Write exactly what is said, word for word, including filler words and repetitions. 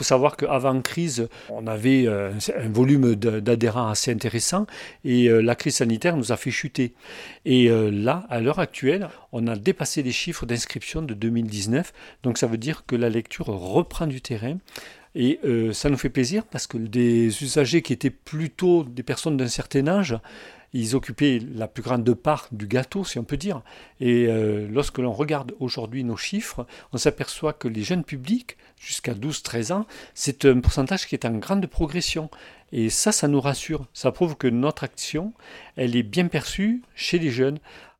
Il faut savoir qu'avant crise, on avait euh, un volume de- d'adhérents assez intéressant et euh, la crise sanitaire nous a fait chuter. Et euh, là, à l'heure actuelle, on a dépassé les chiffres d'inscription de deux mille dix-neuf. Donc ça veut dire que la lecture reprend du terrain. Et euh, ça nous fait plaisir parce que des usagers qui étaient plutôt des personnes d'un certain âge, ils occupaient la plus grande part du gâteau, si on peut dire. Et euh, lorsque l'on regarde aujourd'hui nos chiffres, on s'aperçoit que les jeunes publics, jusqu'à douze treize ans, c'est un pourcentage qui est en grande progression. Et ça, ça nous rassure. Ça prouve que notre action, elle est bien perçue chez les jeunes.